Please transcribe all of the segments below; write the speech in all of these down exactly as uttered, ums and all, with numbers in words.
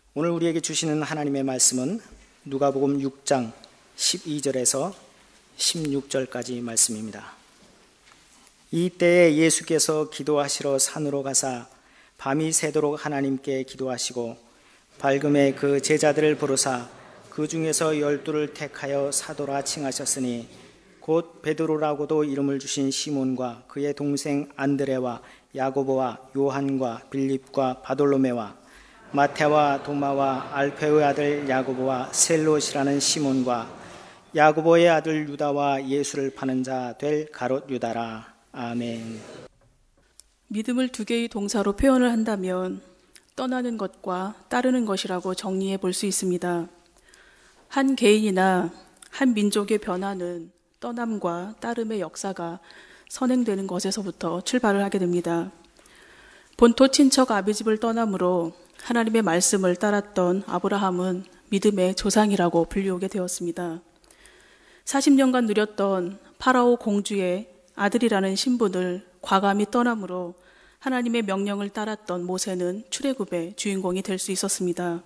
오늘 우리에게 주시는 하나님의 말씀은 누가복음 육 장 십이 절에서 십육 절까지 말씀입니다. 이때에 예수께서 기도하시러 산으로 가사 밤이 새도록 하나님께 기도하시고 밝음에 그 제자들을 부르사 그 중에서 열두를 택하여 사도라 칭하셨으니 곧 베드로라고도 이름을 주신 시몬과 그의 동생 안드레와 야고보와 요한과 빌립과 바돌로메와 마태와 도마와 알페의 아들 야고보와 셀롯이라는 시몬과 야고보의 아들 유다와 예수를 파는 자 될 가롯 유다라. 아멘. 믿음을 두 개의 동사로 표현을 한다면 떠나는 것과 따르는 것이라고 정리해 볼 수 있습니다. 한 개인이나 한 민족의 변화는 떠남과 따름의 역사가 선행되는 것에서부터 출발을 하게 됩니다. 본토 친척 아비집을 떠남으로 하나님의 말씀을 따랐던 아브라함은 믿음의 조상이라고 불리우게 되었습니다. 사십 년간 누렸던 파라오 공주의 아들이라는 신분을 과감히 떠남으로 하나님의 명령을 따랐던 모세는 출애굽의 주인공이 될 수 있었습니다.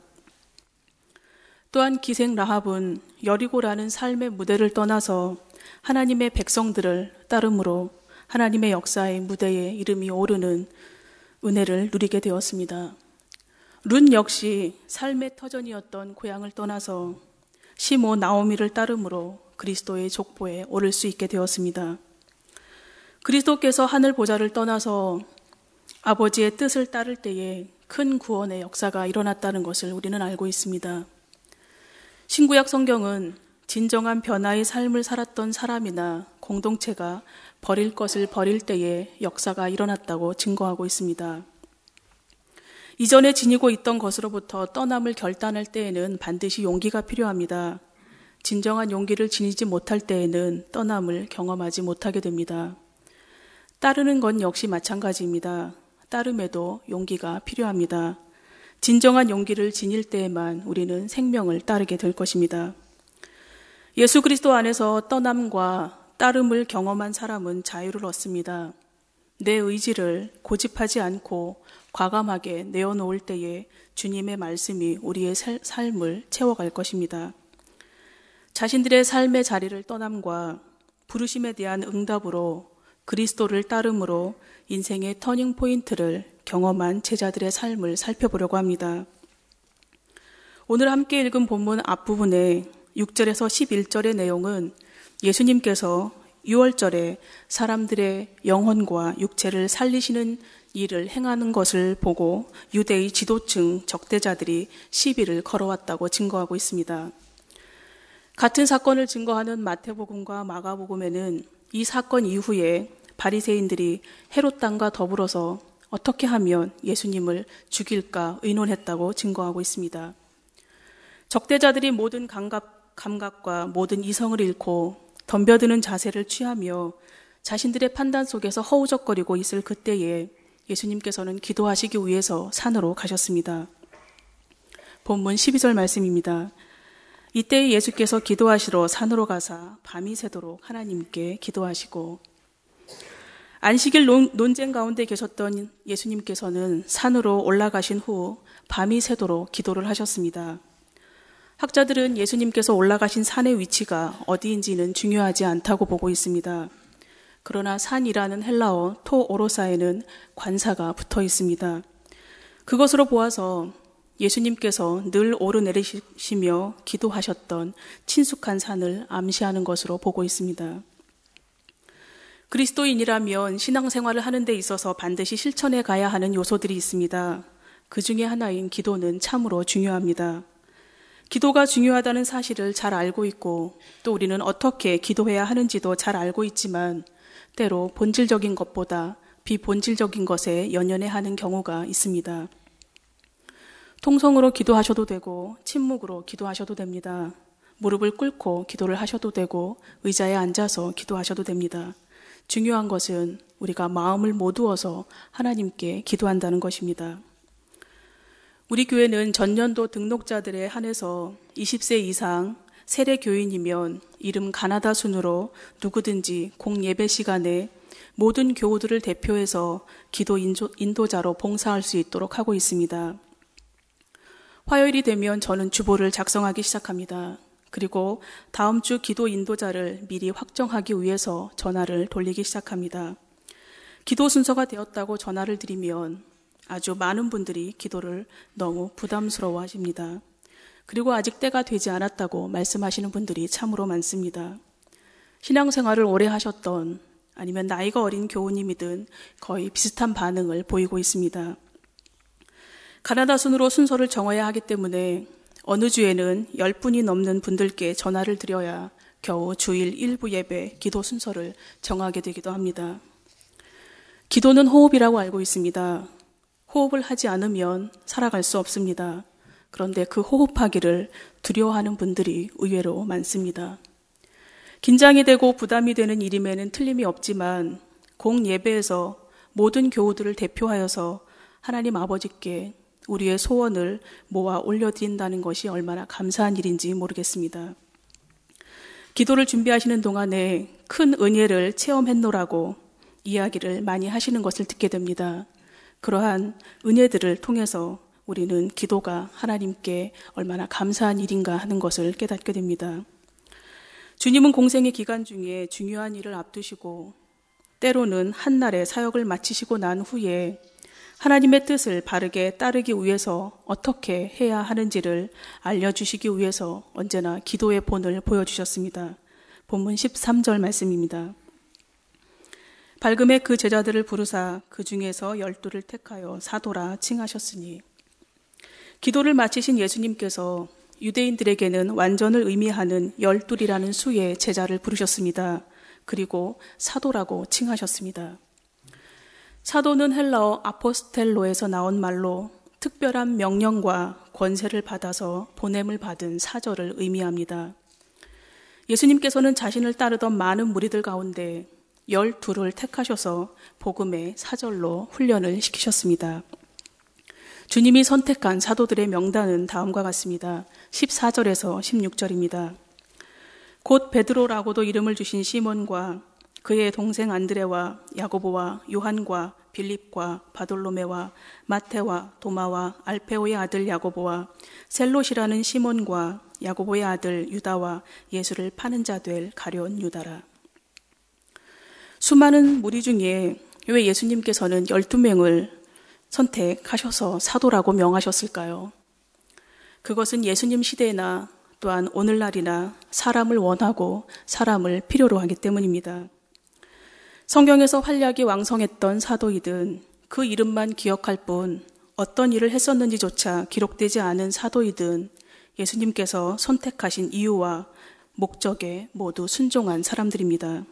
또한 기생 라합은 여리고라는 삶의 무대를 떠나서 하나님의 백성들을 따름으로 하나님의 역사의 무대에 이름이 오르는 은혜를 누리게 되었습니다. 룻 역시 삶의 터전이었던 고향을 떠나서 시므온 나오미를 따름으로 그리스도의 족보에 오를 수 있게 되었습니다. 그리스도께서 하늘 보좌를 떠나서 아버지의 뜻을 따를 때에 큰 구원의 역사가 일어났다는 것을 우리는 알고 있습니다. 신구약 성경은 진정한 변화의 삶을 살았던 사람이나 공동체가 버릴 것을 버릴 때에 역사가 일어났다고 증거하고 있습니다. 이전에 지니고 있던 것으로부터 떠남을 결단할 때에는 반드시 용기가 필요합니다. 진정한 용기를 지니지 못할 때에는 떠남을 경험하지 못하게 됩니다. 따르는 건 역시 마찬가지입니다. 따름에도 용기가 필요합니다. 진정한 용기를 지닐 때에만 우리는 생명을 따르게 될 것입니다. 예수 그리스도 안에서 떠남과 따름을 경험한 사람은 자유를 얻습니다. 내 의지를 고집하지 않고 과감하게 내어놓을 때에 주님의 말씀이 우리의 삶을 채워갈 것입니다. 자신들의 삶의 자리를 떠남과 부르심에 대한 응답으로 그리스도를 따름으로 인생의 터닝 포인트를 경험한 제자들의 삶을 살펴보려고 합니다. 오늘 함께 읽은 본문 앞부분에 육 절에서 십일 절의 내용은 예수님께서 유월절에 사람들의 영혼과 육체를 살리시는 일을 행하는 것을 보고 유대의 지도층 적대자들이 시비를 걸어왔다고 증거하고 있습니다. 같은 사건을 증거하는 마태복음과 마가복음에는 이 사건 이후에 바리새인들이 헤롯 당과 더불어서 어떻게 하면 예수님을 죽일까 의논했다고 증거하고 있습니다. 적대자들이 모든 감각, 감각과 모든 이성을 잃고 덤벼드는 자세를 취하며 자신들의 판단 속에서 허우적거리고 있을 그때에 예수님께서는 기도하시기 위해서 산으로 가셨습니다. 본문 십이 절 말씀입니다. 이때 예수께서 기도하시러 산으로 가사 밤이 새도록 하나님께 기도하시고, 안식일 논, 논쟁 가운데 계셨던 예수님께서는 산으로 올라가신 후 밤이 새도록 기도를 하셨습니다. 학자들은 예수님께서 올라가신 산의 위치가 어디인지는 중요하지 않다고 보고 있습니다. 그러나 산이라는 헬라어 토 오로사에는 관사가 붙어 있습니다. 그것으로 보아서 예수님께서 늘 오르내리시며 기도하셨던 친숙한 산을 암시하는 것으로 보고 있습니다. 그리스도인이라면 신앙생활을 하는 데 있어서 반드시 실천해 가야 하는 요소들이 있습니다. 그 중에 하나인 기도는 참으로 중요합니다. 기도가 중요하다는 사실을 잘 알고 있고 또 우리는 어떻게 기도해야 하는지도 잘 알고 있지만 때로 본질적인 것보다 비본질적인 것에 연연해 하는 경우가 있습니다. 통성으로 기도하셔도 되고 침묵으로 기도하셔도 됩니다. 무릎을 꿇고 기도를 하셔도 되고 의자에 앉아서 기도하셔도 됩니다. 중요한 것은 우리가 마음을 모두어서 하나님께 기도한다는 것입니다. 우리 교회는 전년도 등록자들에 한해서 이십 세 이상 세례 교인이면 이름 가나다 순으로 누구든지 공예배 시간에 모든 교우들을 대표해서 기도 인도자로 봉사할 수 있도록 하고 있습니다. 화요일이 되면 저는 주보를 작성하기 시작합니다. 그리고 다음 주 기도 인도자를 미리 확정하기 위해서 전화를 돌리기 시작합니다. 기도 순서가 되었다고 전화를 드리면 아주 많은 분들이 기도를 너무 부담스러워 하십니다. 그리고 아직 때가 되지 않았다고 말씀하시는 분들이 참으로 많습니다. 신앙생활을 오래 하셨던 아니면 나이가 어린 교우님이든 거의 비슷한 반응을 보이고 있습니다. 가나다 순으로 순서를 정해야 하기 때문에 어느 주에는 열 분이 넘는 분들께 전화를 드려야 겨우 주일 일부 예배 기도 순서를 정하게 되기도 합니다. 기도는 호흡이라고 알고 있습니다. 호흡을 하지 않으면 살아갈 수 없습니다. 그런데 그 호흡하기를 두려워하는 분들이 의외로 많습니다. 긴장이 되고 부담이 되는 일임에는 틀림이 없지만 공예배에서 모든 교우들을 대표하여서 하나님 아버지께 우리의 소원을 모아 올려드린다는 것이 얼마나 감사한 일인지 모르겠습니다. 기도를 준비하시는 동안에 큰 은혜를 체험했노라고 이야기를 많이 하시는 것을 듣게 됩니다. 그러한 은혜들을 통해서 우리는 기도가 하나님께 얼마나 감사한 일인가 하는 것을 깨닫게 됩니다. 주님은 공생의 기간 중에 중요한 일을 앞두시고 때로는 한날의 사역을 마치시고 난 후에 하나님의 뜻을 바르게 따르기 위해서 어떻게 해야 하는지를 알려주시기 위해서 언제나 기도의 본을 보여주셨습니다. 본문 십삼 절 말씀입니다. 발금에 그 제자들을 부르사 그 중에서 열두를 택하여 사도라 칭하셨으니, 기도를 마치신 예수님께서 유대인들에게는 완전을 의미하는 열둘이라는 수의 제자를 부르셨습니다. 그리고 사도라고 칭하셨습니다. 사도는 헬라어 아포스텔로에서 나온 말로 특별한 명령과 권세를 받아서 보냄을 받은 사절을 의미합니다. 예수님께서는 자신을 따르던 많은 무리들 가운데 열둘을 택하셔서 복음의 사절로 훈련을 시키셨습니다. 주님이 선택한 사도들의 명단은 다음과 같습니다. 십사 절에서 십육 절입니다. 곧 베드로라고도 이름을 주신 시몬과 그의 동생 안드레와 야고보와 요한과 빌립과 바돌로메와 마테와 도마와 알페오의 아들 야고보와 셀롯이라는 시몬과 야고보의 아들 유다와 예수를 파는 자 될 가룟 유다라. 수많은 무리 중에 왜 예수님께서는 열두 명을 선택하셔서 사도라고 명하셨을까요? 그것은 예수님 시대나 또한 오늘날이나 사람을 원하고 사람을 필요로 하기 때문입니다. 성경에서 활약이 왕성했던 사도이든 그 이름만 기억할 뿐 어떤 일을 했었는지조차 기록되지 않은 사도이든 예수님께서 선택하신 이유와 목적에 모두 순종한 사람들입니다.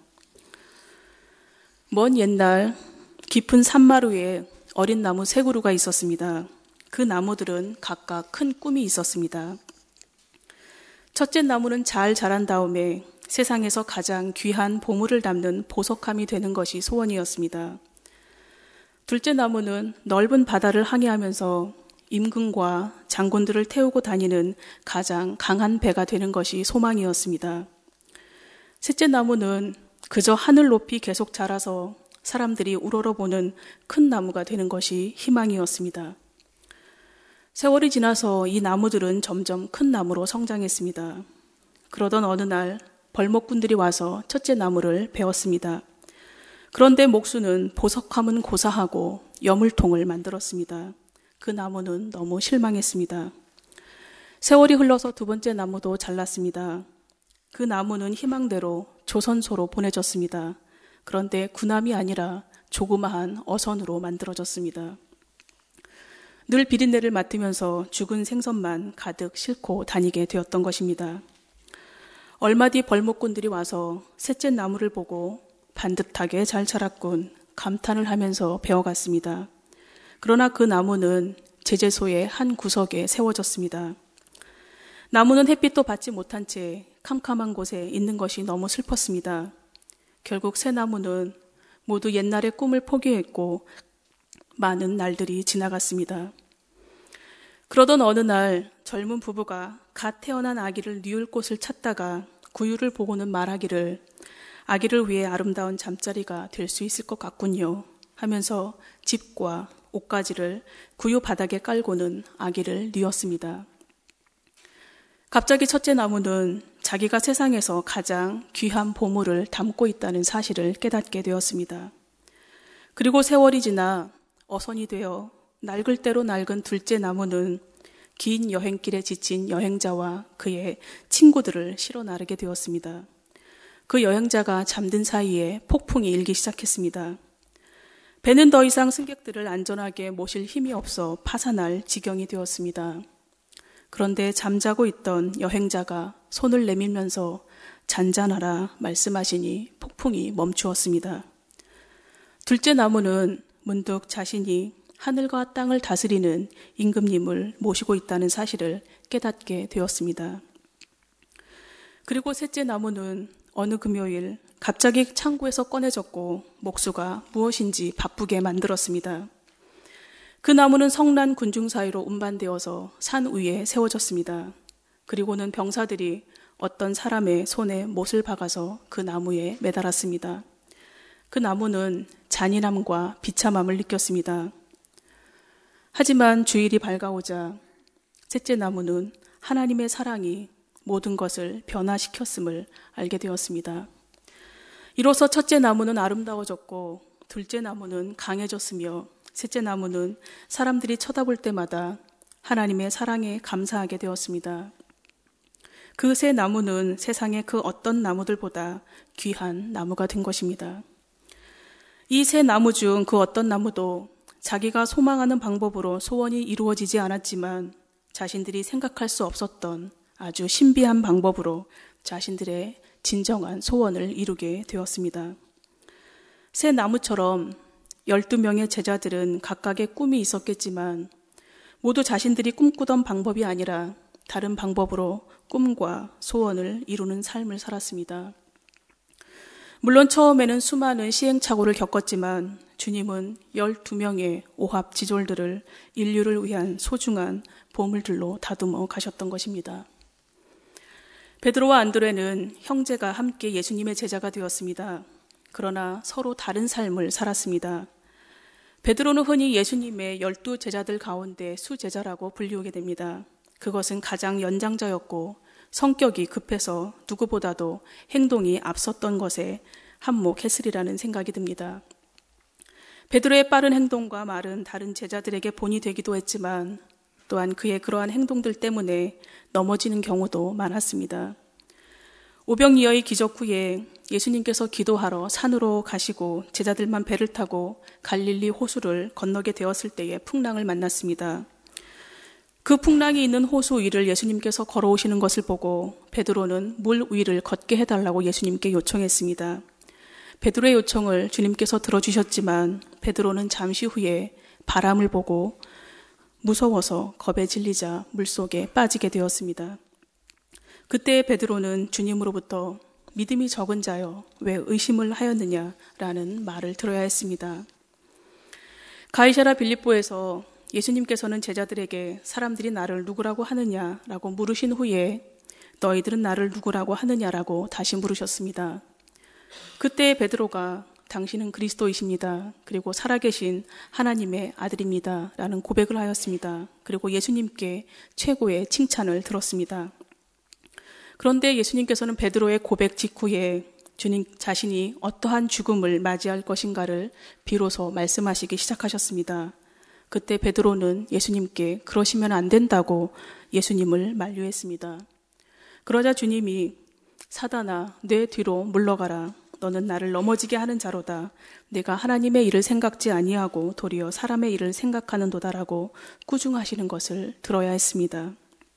먼 옛날 깊은 산마루에 어린 나무 세 그루가 있었습니다. 그 나무들은 각각 큰 꿈이 있었습니다. 첫째 나무는 잘 자란 다음에 세상에서 가장 귀한 보물을 담는 보석함이 되는 것이 소원이었습니다. 둘째 나무는 넓은 바다를 항해하면서 임금과 장군들을 태우고 다니는 가장 강한 배가 되는 것이 소망이었습니다. 셋째 나무는 그저 하늘 높이 계속 자라서 사람들이 우러러보는 큰 나무가 되는 것이 희망이었습니다. 세월이 지나서 이 나무들은 점점 큰 나무로 성장했습니다. 그러던 어느 날 벌목꾼들이 와서 첫째 나무를 베었습니다. 그런데 목수는 보석함은 고사하고 여물통을 만들었습니다. 그 나무는 너무 실망했습니다. 세월이 흘러서 두 번째 나무도 잘랐습니다. 그 나무는 희망대로 조선소로 보내졌습니다. 그런데 군함이 아니라 조그마한 어선으로 만들어졌습니다. 늘 비린내를 맡으면서 죽은 생선만 가득 싣고 다니게 되었던 것입니다. 얼마 뒤 벌목꾼들이 와서 셋째 나무를 보고 반듯하게 잘 자랐군 감탄을 하면서 베어갔습니다. 그러나 그 나무는 제재소의 한 구석에 세워졌습니다. 나무는 햇빛도 받지 못한 채 캄캄한 곳에 있는 것이 너무 슬펐습니다. 결국 새 나무는 모두 옛날의 꿈을 포기했고 많은 날들이 지나갔습니다. 그러던 어느 날 젊은 부부가 갓 태어난 아기를 뉘울 곳을 찾다가 구유를 보고는 말하기를 아기를 위해 아름다운 잠자리가 될 수 있을 것 같군요 하면서 집과 옷가지를 구유 바닥에 깔고는 아기를 뉘었습니다. 갑자기 첫째 나무는 자기가 세상에서 가장 귀한 보물을 담고 있다는 사실을 깨닫게 되었습니다. 그리고 세월이 지나 어선이 되어 낡을 대로 낡은 둘째 나무는 긴 여행길에 지친 여행자와 그의 친구들을 실어 나르게 되었습니다. 그 여행자가 잠든 사이에 폭풍이 일기 시작했습니다. 배는 더 이상 승객들을 안전하게 모실 힘이 없어 파산할 지경이 되었습니다. 그런데 잠자고 있던 여행자가 손을 내밀면서 잔잔하라 말씀하시니 폭풍이 멈추었습니다. 둘째 나무는 문득 자신이 하늘과 땅을 다스리는 임금님을 모시고 있다는 사실을 깨닫게 되었습니다. 그리고 셋째 나무는 어느 금요일 갑자기 창고에서 꺼내졌고 목수가 무엇인지 바쁘게 만들었습니다. 그 나무는 성난 군중 사이로 운반되어서 산 위에 세워졌습니다. 그리고는 병사들이 어떤 사람의 손에 못을 박아서 그 나무에 매달았습니다. 그 나무는 잔인함과 비참함을 느꼈습니다. 하지만 주일이 밝아오자 셋째 나무는 하나님의 사랑이 모든 것을 변화시켰음을 알게 되었습니다. 이로써 첫째 나무는 아름다워졌고 둘째 나무는 강해졌으며 셋째 나무는 사람들이 쳐다볼 때마다 하나님의 사랑에 감사하게 되었습니다. 그 세 나무는 세상의 그 어떤 나무들보다 귀한 나무가 된 것입니다. 이 세 나무 중 그 어떤 나무도 자기가 소망하는 방법으로 소원이 이루어지지 않았지만 자신들이 생각할 수 없었던 아주 신비한 방법으로 자신들의 진정한 소원을 이루게 되었습니다. 새 나무처럼 열두 명의 제자들은 각각의 꿈이 있었겠지만 모두 자신들이 꿈꾸던 방법이 아니라 다른 방법으로 꿈과 소원을 이루는 삶을 살았습니다. 물론 처음에는 수많은 시행착오를 겪었지만 주님은 열두 명의 오합지졸들을 인류를 위한 소중한 보물들로 다듬어 가셨던 것입니다. 베드로와 안드레는 형제가 함께 예수님의 제자가 되었습니다. 그러나 서로 다른 삶을 살았습니다. 베드로는 흔히 예수님의 열두 제자들 가운데 수제자라고 불리우게 됩니다. 그것은 가장 연장자였고 성격이 급해서 누구보다도 행동이 앞섰던 것에 한몫했으리라는 생각이 듭니다. 베드로의 빠른 행동과 말은 다른 제자들에게 본이 되기도 했지만 또한 그의 그러한 행동들 때문에 넘어지는 경우도 많았습니다. 오병이어의 기적 후에 예수님께서 기도하러 산으로 가시고 제자들만 배를 타고 갈릴리 호수를 건너게 되었을 때에 풍랑을 만났습니다. 그 풍랑이 있는 호수 위를 예수님께서 걸어오시는 것을 보고 베드로는 물 위를 걷게 해달라고 예수님께 요청했습니다. 베드로의 요청을 주님께서 들어주셨지만 베드로는 잠시 후에 바람을 보고 무서워서 겁에 질리자 물속에 빠지게 되었습니다. 그때 베드로는 주님으로부터 믿음이 적은 자여 왜 의심을 하였느냐라는 말을 들어야 했습니다. 가이사랴 빌립보에서 예수님께서는 제자들에게 사람들이 나를 누구라고 하느냐라고 물으신 후에 너희들은 나를 누구라고 하느냐라고 다시 물으셨습니다. 그때 베드로가 당신은 그리스도이십니다. 그리고 살아계신 하나님의 아들입니다. 라는 고백을 하였습니다. 그리고 예수님께 최고의 칭찬을 들었습니다. 그런데 예수님께서는 베드로의 고백 직후에 주님 자신이 어떠한 죽음을 맞이할 것인가를 비로소 말씀하시기 시작하셨습니다. 그때 베드로는 예수님께 그러시면 안 된다고 예수님을 만류했습니다. 그러자 주님이 사단아 내 뒤로 물러가라. 너는 나를 넘어지게 하는 자로다. 내가 하나님의 일을 생각지 아니하고 도리어 사람의 일을 생각하는도다라고 꾸중하시는 것을 들어야 했습니다.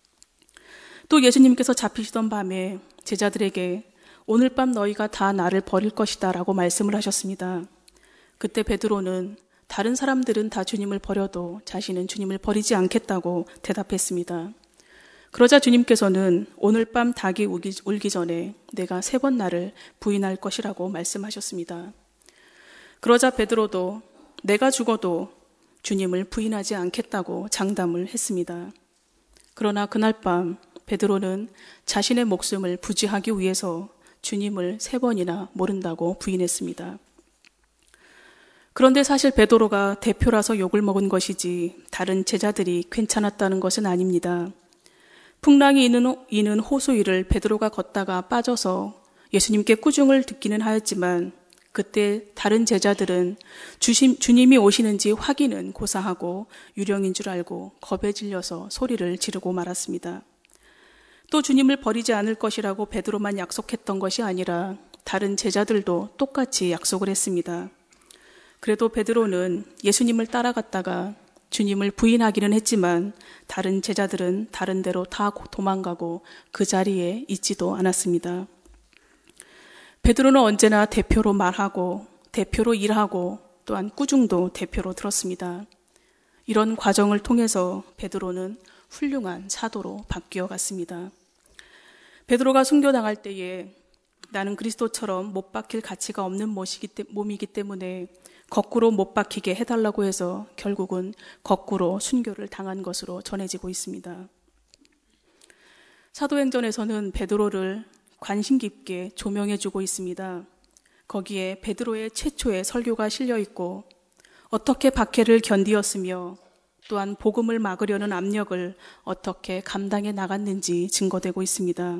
또 예수님께서 잡히시던 밤에 제자들에게 오늘 밤 너희가 다 나를 버릴 것이다 라고 말씀을 하셨습니다. 그때 베드로는 다른 사람들은 다 주님을 버려도 자신은 주님을 버리지 않겠다고 대답했습니다. 그러자 주님께서는 오늘 밤 닭이 울기, 울기 전에 내가 세 번 나를 부인할 것이라고 말씀하셨습니다. 그러자 베드로도 내가 죽어도 주님을 부인하지 않겠다고 장담을 했습니다. 그러나 그날 밤 베드로는 자신의 목숨을 부지하기 위해서 주님을 세 번이나 모른다고 부인했습니다. 그런데 사실 베드로가 대표라서 욕을 먹은 것이지 다른 제자들이 괜찮았다는 것은 아닙니다. 풍랑이 이는, 이는 호수 위를 베드로가 걷다가 빠져서 예수님께 꾸중을 듣기는 하였지만 그때 다른 제자들은 주심, 주님이 오시는지 확인은 고사하고 유령인 줄 알고 겁에 질려서 소리를 지르고 말았습니다. 또 주님을 버리지 않을 것이라고 베드로만 약속했던 것이 아니라 다른 제자들도 똑같이 약속을 했습니다. 그래도 베드로는 예수님을 따라갔다가 주님을 부인하기는 했지만 다른 제자들은 다른 데로 다 도망가고 그 자리에 있지도 않았습니다. 베드로는 언제나 대표로 말하고 대표로 일하고 또한 꾸중도 대표로 들었습니다. 이런 과정을 통해서 베드로는 훌륭한 사도로 바뀌어 갔습니다. 베드로가 순교당할 때에 나는 그리스도처럼 못 박힐 가치가 없는 몸이기 때문에 거꾸로 못 박히게 해달라고 해서 결국은 거꾸로 순교를 당한 것으로 전해지고 있습니다. 사도행전에서는 베드로를 관심 깊게 조명해주고 있습니다. 거기에 베드로의 최초의 설교가 실려 있고 어떻게 박해를 견디었으며 또한 복음을 막으려는 압력을 어떻게 감당해 나갔는지 증거되고 있습니다.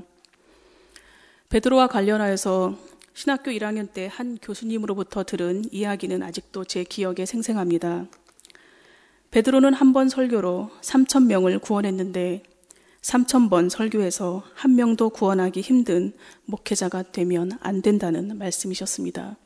베드로와 관련하여서 신학교 일 학년 때 한 교수님으로부터 들은 이야기는 아직도 제 기억에 생생합니다. 베드로는 한 번 설교로 삼천 명을 구원했는데 삼천 번 설교에서 한 명도 구원하기 힘든 목회자가 되면 안 된다는 말씀이셨습니다.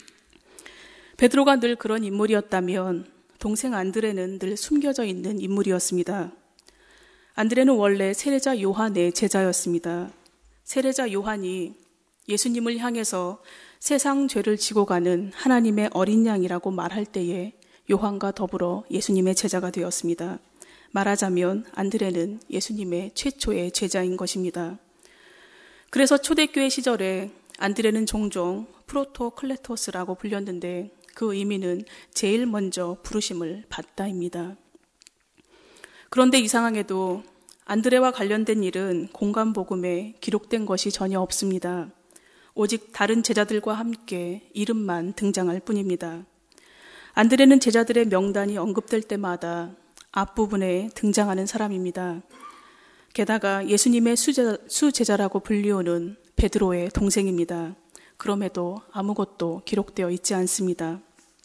베드로가 늘 그런 인물이었다면 동생 안드레는 늘 숨겨져 있는 인물이었습니다. 안드레는 원래 세례자 요한의 제자였습니다. 세례자 요한이 예수님을 향해서 세상 죄를 지고 가는 하나님의 어린 양이라고 말할 때에 요한과 더불어 예수님의 제자가 되었습니다. 말하자면 안드레는 예수님의 최초의 제자인 것입니다. 그래서 초대교회 시절에 안드레는 종종 프로토클레토스라고 불렸는데 그 의미는 제일 먼저 부르심을 받다입니다. 그런데 이상하게도 안드레와 관련된 일은 공간복음에 기록된 것이 전혀 없습니다. 오직 다른 제자들과 함께 이름만 등장할 뿐입니다. 안드레는 제자들의 명단이 언급될 때마다 앞부분에 등장하는 사람입니다. 게다가 예수님의 수제자, 수제자라고 불리우는 베드로의 동생입니다. 그럼에도 아무것도 기록되어 있지 않습니다.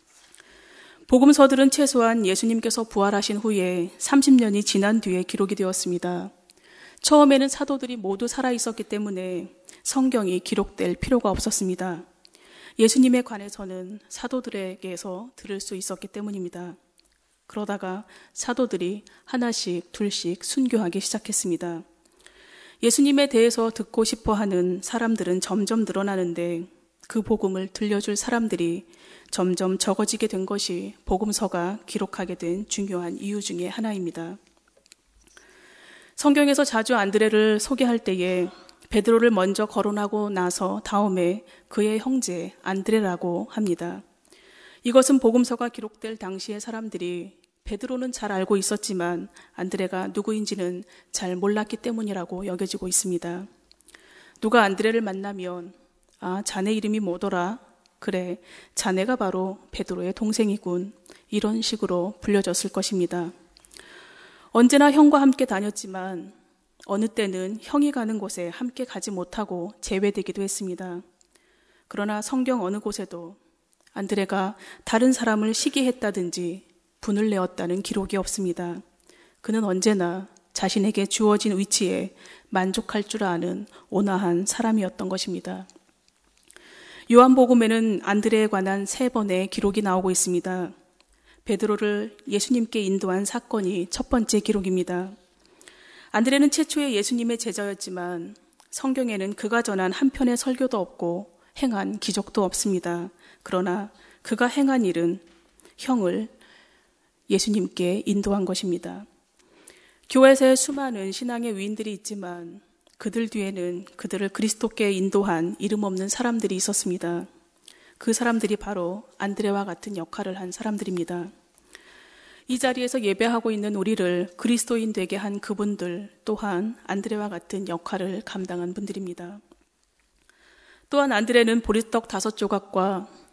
복음서들은 최소한 예수님께서 부활하신 후에 삼십 년이 지난 뒤에 기록이 되었습니다. 처음에는 사도들이 모두 살아있었기 때문에 성경이 기록될 필요가 없었습니다. 예수님에 관해서는 사도들에게서 들을 수 있었기 때문입니다. 그러다가 사도들이 하나씩 둘씩 순교하기 시작했습니다. 예수님에 대해서 듣고 싶어하는 사람들은 점점 늘어나는데 그 복음을 들려줄 사람들이 점점 적어지게 된 것이 복음서가 기록하게 된 중요한 이유 중에 하나입니다. 성경에서 자주 안드레를 소개할 때에 베드로를 먼저 거론하고 나서 다음에 그의 형제 안드레라고 합니다. 이것은 복음서가 기록될 당시의 사람들이 베드로는 잘 알고 있었지만 안드레가 누구인지는 잘 몰랐기 때문이라고 여겨지고 있습니다. 누가 안드레를 만나면 아, 자네 이름이 뭐더라? 그래, 자네가 바로 베드로의 동생이군. 이런 식으로 불려졌을 것입니다. 언제나 형과 함께 다녔지만 어느 때는 형이 가는 곳에 함께 가지 못하고 제외되기도 했습니다. 그러나 성경 어느 곳에도 안드레가 다른 사람을 시기했다든지 분을 내었다는 기록이 없습니다. 그는 언제나 자신에게 주어진 위치에 만족할 줄 아는 온화한 사람이었던 것입니다. 요한복음에는 안드레에 관한 세 번의 기록이 나오고 있습니다. 베드로를 예수님께 인도한 사건이 첫 번째 기록입니다. 안드레는 최초의 예수님의 제자였지만 성경에는 그가 전한 한 편의 설교도 없고 행한 기적도 없습니다. 그러나 그가 행한 일은 형을 예수님께 인도한 것입니다. 교회에서의 수많은 신앙의 위인들이 있지만 그들 뒤에는 그들을 그리스도께 인도한 이름 없는 사람들이 있었습니다. 그 사람들이 바로 안드레와 같은 역할을 한 사람들입니다. 이 자리에서 예배하고 있는 우리를 그리스도인 되게 한 그분들 또한 안드레와 같은 역할을 감당한 분들입니다. 또한 안드레는 보리떡 다섯 조각과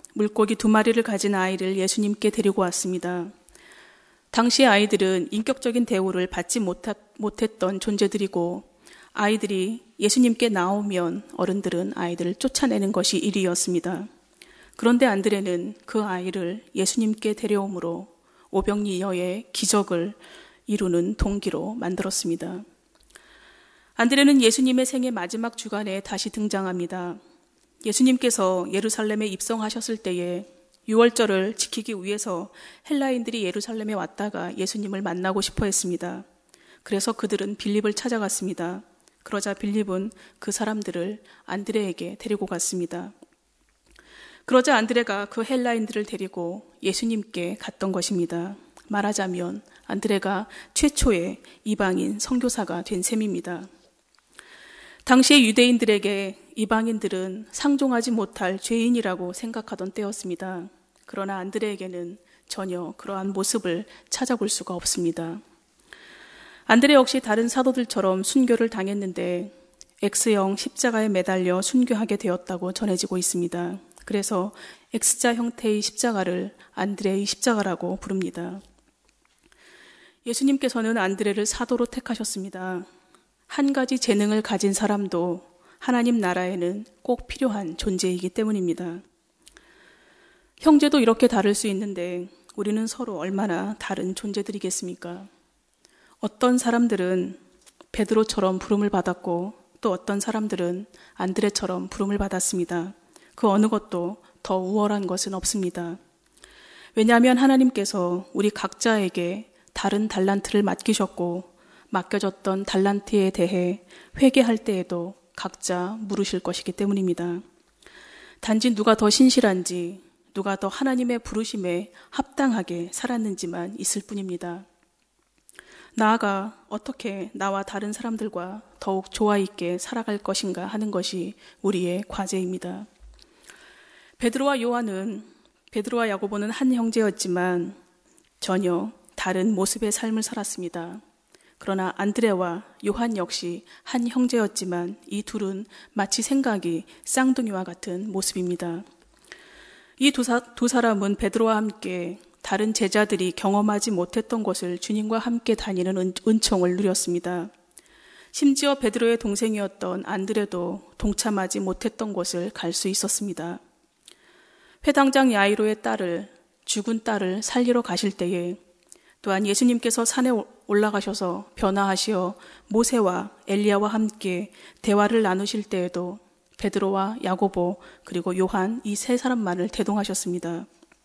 물고기 두 마리를 가진 아이를 예수님께 데리고 왔습니다. 당시 아이들은 인격적인 대우를 받지 못했던 존재들이고 아이들이 예수님께 나오면 어른들은 아이들을 쫓아내는 것이 일이었습니다. 그런데 안드레는 그 아이를 예수님께 데려옴으로 오병이어의 기적을 이루는 동기로 만들었습니다. 안드레는 예수님의 생애 마지막 주간에 다시 등장합니다. 예수님께서 예루살렘에 입성하셨을 때에 유월절을 지키기 위해서 헬라인들이 예루살렘에 왔다가 예수님을 만나고 싶어 했습니다. 그래서 그들은 빌립을 찾아갔습니다. 그러자 빌립은 그 사람들을 안드레에게 데리고 갔습니다. 그러자 안드레가 그 헬라인들을 데리고 예수님께 갔던 것입니다. 말하자면 안드레가 최초의 이방인 선교사가 된 셈입니다. 당시의 유대인들에게 이방인들은 상종하지 못할 죄인이라고 생각하던 때였습니다. 그러나 안드레에게는 전혀 그러한 모습을 찾아볼 수가 없습니다. 안드레 역시 다른 사도들처럼 순교를 당했는데 X형 십자가에 매달려 순교하게 되었다고 전해지고 있습니다. 그래서 X자 형태의 십자가를 안드레의 십자가라고 부릅니다. 예수님께서는 안드레를 사도로 택하셨습니다. 한 가지 재능을 가진 사람도 하나님 나라에는 꼭 필요한 존재이기 때문입니다. 형제도 이렇게 다를 수 있는데 우리는 서로 얼마나 다른 존재들이겠습니까? 어떤 사람들은 베드로처럼 부름을 받았고 또 어떤 사람들은 안드레처럼 부름을 받았습니다. 그 어느 것도 더 우월한 것은 없습니다. 왜냐하면 하나님께서 우리 각자에게 다른 달란트를 맡기셨고 맡겨졌던 달란트에 대해 회개할 때에도 각자 물으실 것이기 때문입니다. 단지 누가 더 신실한지, 누가 더 하나님의 부르심에 합당하게 살았는지만 있을 뿐입니다. 나아가 어떻게 나와 다른 사람들과 더욱 조화 있게 살아갈 것인가 하는 것이 우리의 과제입니다. 베드로와 요한은, 베드로와 야고보는 한 형제였지만 전혀 다른 모습의 삶을 살았습니다. 그러나 안드레와 요한 역시 한 형제였지만 이 둘은 마치 생각이 쌍둥이와 같은 모습입니다. 이 두 두 사람은 베드로와 함께 다른 제자들이 경험하지 못했던 곳을 주님과 함께 다니는 은, 은총을 누렸습니다. 심지어 베드로의 동생이었던 안드레도 동참하지 못했던 곳을 갈 수 있었습니다. 회당장 야이로의 딸을, 죽은 딸을 살리러 가실 때에 또한 예수님께서 산에 올라가셔서 변화하시어 모세와 엘리야와 함께 대화를 나누실 때에도 베드로와 야고보 그리고 요한 이 세 사람만을 대동하셨습니다.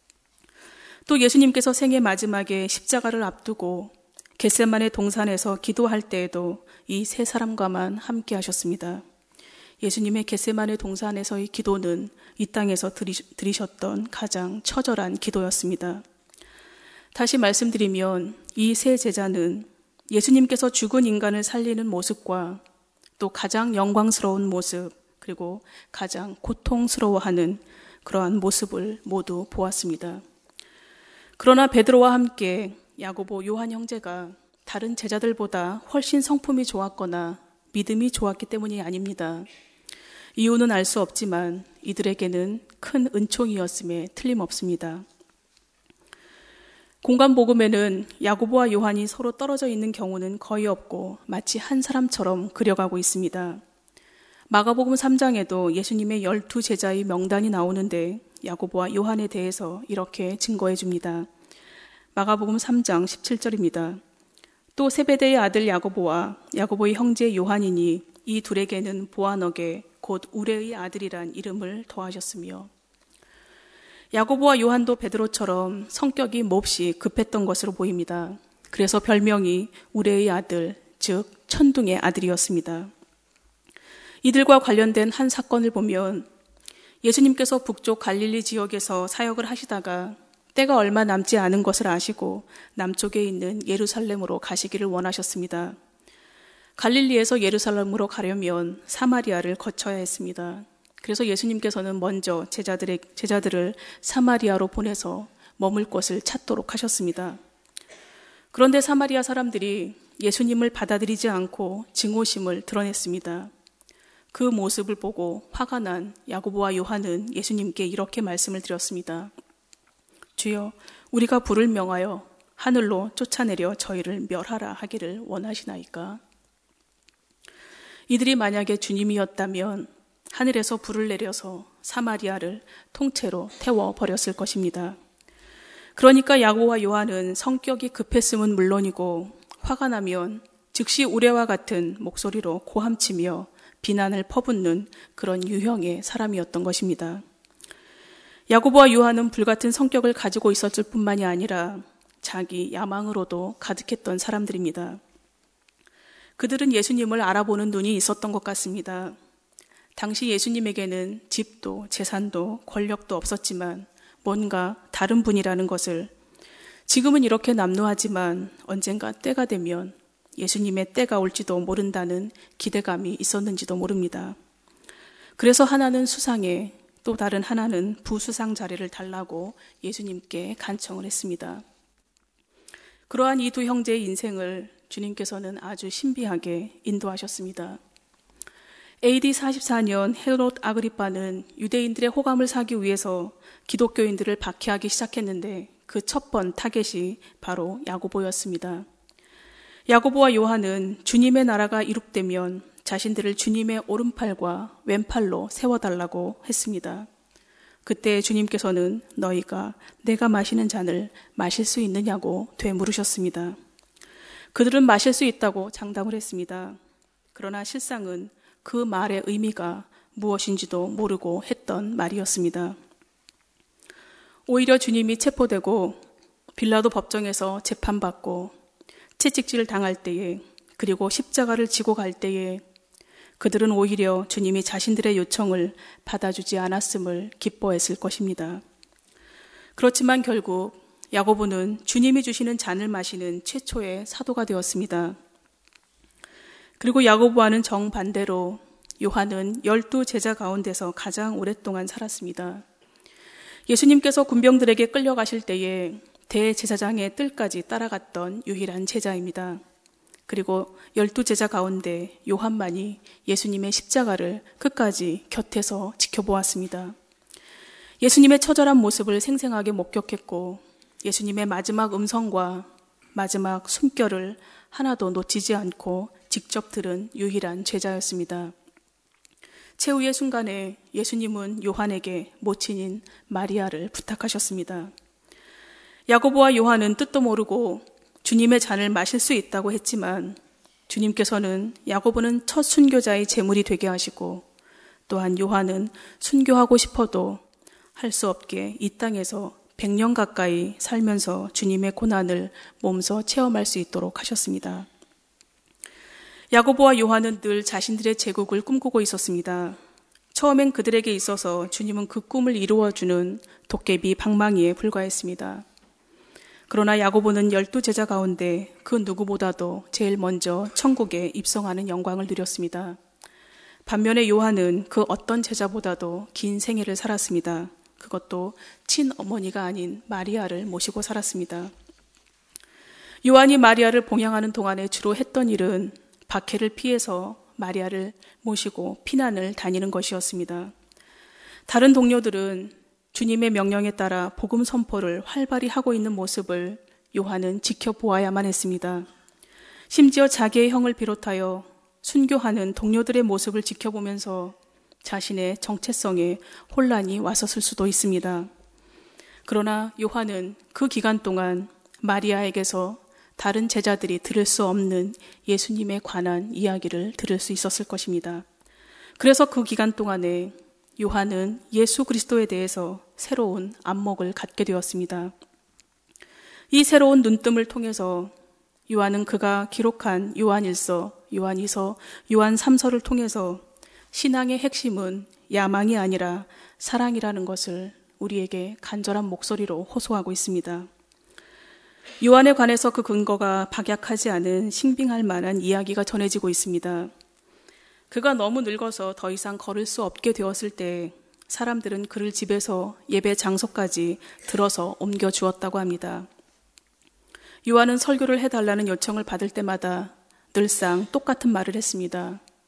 또 예수님께서 생애 마지막에 십자가를 앞두고 겟세마네 동산에서 기도할 때에도 이 세 사람과만 함께 하셨습니다. 예수님의 겟세마네 동산에서의 기도는 이 땅에서 드리셨던 가장 처절한 기도였습니다. 다시 말씀드리면 이 세 제자는 예수님께서 죽은 인간을 살리는 모습과 또 가장 영광스러운 모습 그리고 가장 고통스러워하는 그러한 모습을 모두 보았습니다. 그러나 베드로와 함께 야고보, 요한 형제가 다른 제자들보다 훨씬 성품이 좋았거나 믿음이 좋았기 때문이 아닙니다. 이유는 알 수 없지만 이들에게는 큰 은총이었음에 틀림없습니다. 공간복음에는 야고보와 요한이 서로 떨어져 있는 경우는 거의 없고 마치 한 사람처럼 그려가고 있습니다. 마가복음 삼 장에도 예수님의 열두 제자의 명단이 나오는데 야고보와 요한에 대해서 이렇게 증거해 줍니다. 마가복음 삼 장 십칠 절입니다. 또 세베대의 아들 야고보와 야고보의 형제 요한이니 이 둘에게는 보아너게 곧 우레의 아들이란 이름을 더하셨으며 야고보와 요한도 베드로처럼 성격이 몹시 급했던 것으로 보입니다. 그래서 별명이 우레의 아들, 즉 천둥의 아들이었습니다. 이들과 관련된 한 사건을 보면 예수님께서 북쪽 갈릴리 지역에서 사역을 하시다가 때가 얼마 남지 않은 것을 아시고 남쪽에 있는 예루살렘으로 가시기를 원하셨습니다. 갈릴리에서 예루살렘으로 가려면 사마리아를 거쳐야 했습니다. 그래서 예수님께서는 먼저 제자들의, 제자들을 사마리아로 보내서 머물 곳을 찾도록 하셨습니다. 그런데 사마리아 사람들이 예수님을 받아들이지 않고 증오심을 드러냈습니다. 그 모습을 보고 화가 난 야고보와 요한은 예수님께 이렇게 말씀을 드렸습니다. 주여, 우리가 불을 명하여 하늘로 쫓아내려 저희를 멸하라 하기를 원하시나이까? 이들이 만약에 주님이었다면 하늘에서 불을 내려서 사마리아를 통째로 태워버렸을 것입니다. 그러니까 야고보와 요한은 성격이 급했음은 물론이고 화가 나면 즉시 우레와 같은 목소리로 고함치며 비난을 퍼붓는 그런 유형의 사람이었던 것입니다. 야고보와 요한은 불같은 성격을 가지고 있었을 뿐만이 아니라 자기 야망으로도 가득했던 사람들입니다. 그들은 예수님을 알아보는 눈이 있었던 것 같습니다. 당시 예수님에게는 집도 재산도 권력도 없었지만 뭔가 다른 분이라는 것을, 지금은 이렇게 남루하지만 언젠가 때가 되면 예수님의 때가 올지도 모른다는 기대감이 있었는지도 모릅니다. 그래서 하나는 수상에 또 다른 하나는 부수상 자리를 달라고 예수님께 간청을 했습니다. 그러한 이 두 형제의 인생을 주님께서는 아주 신비하게 인도하셨습니다. 에이디 사십사 년 헤롯 아그리빠는 유대인들의 호감을 사기 위해서 기독교인들을 박해하기 시작했는데 그 첫 번 타겟이 바로 야고보였습니다. 야고보와 요한은 주님의 나라가 이룩되면 자신들을 주님의 오른팔과 왼팔로 세워달라고 했습니다. 그때 주님께서는 너희가 내가 마시는 잔을 마실 수 있느냐고 되물으셨습니다. 그들은 마실 수 있다고 장담을 했습니다. 그러나 실상은 그 말의 의미가 무엇인지도 모르고 했던 말이었습니다. 오히려 주님이 체포되고 빌라도 법정에서 재판받고 채찍질을 당할 때에, 그리고 십자가를 지고 갈 때에 그들은 오히려 주님이 자신들의 요청을 받아주지 않았음을 기뻐했을 것입니다. 그렇지만 결국 야고보는 주님이 주시는 잔을 마시는 최초의 사도가 되었습니다. 그리고 야고보와는 정반대로 요한은 열두 제자 가운데서 가장 오랫동안 살았습니다. 예수님께서 군병들에게 끌려가실 때에 대제사장의 뜰까지 따라갔던 유일한 제자입니다. 그리고 열두 제자 가운데 요한만이 예수님의 십자가를 끝까지 곁에서 지켜보았습니다. 예수님의 처절한 모습을 생생하게 목격했고 예수님의 마지막 음성과 마지막 숨결을 하나도 놓치지 않고 직접 들은 유일한 제자였습니다. 최후의 순간에 예수님은 요한에게 모친인 마리아를 부탁하셨습니다. 야고보와 요한은 뜻도 모르고 주님의 잔을 마실 수 있다고 했지만 주님께서는 야고보는 첫 순교자의 제물이 되게 하시고 또한 요한은 순교하고 싶어도 할 수 없게 이 땅에서 백 년 가까이 살면서 주님의 고난을 몸소 체험할 수 있도록 하셨습니다. 야고보와 요한은 늘 자신들의 제국을 꿈꾸고 있었습니다. 처음엔 그들에게 있어서 주님은 그 꿈을 이루어주는 도깨비 방망이에 불과했습니다. 그러나 야고보는 열두 제자 가운데 그 누구보다도 제일 먼저 천국에 입성하는 영광을 누렸습니다. 반면에 요한은 그 어떤 제자보다도 긴 생애를 살았습니다. 그것도 친어머니가 아닌 마리아를 모시고 살았습니다. 요한이 마리아를 봉양하는 동안에 주로 했던 일은 박해를 피해서 마리아를 모시고 피난을 다니는 것이었습니다. 다른 동료들은 주님의 명령에 따라 복음 선포를 활발히 하고 있는 모습을 요한은 지켜보아야만 했습니다. 심지어 자기의 형을 비롯하여 순교하는 동료들의 모습을 지켜보면서 자신의 정체성에 혼란이 왔었을 수도 있습니다. 그러나 요한은 그 기간 동안 마리아에게서 다른 제자들이 들을 수 없는 예수님에 관한 이야기를 들을 수 있었을 것입니다. 그래서 그 기간 동안에 요한은 예수 그리스도에 대해서 새로운 안목을 갖게 되었습니다. 이 새로운 눈뜸을 통해서 요한은 그가 기록한 요한일서, 요한이서, 요한삼서를 통해서 신앙의 핵심은 야망이 아니라 사랑이라는 것을 우리에게 간절한 목소리로 호소하고 있습니다. 요한에 관해서 그 근거가 박약하지 않은 신빙할 만한 이야기가 전해지고 있습니다. 그가 너무 늙어서 더 이상 걸을 수 없게 되었을 때 사람들은 그를 집에서 예배 장소까지 들어서 옮겨주었다고 합니다. 요한은 설교를 해달라는 요청을 받을 때마다 늘상 똑같은 말을 했습니다.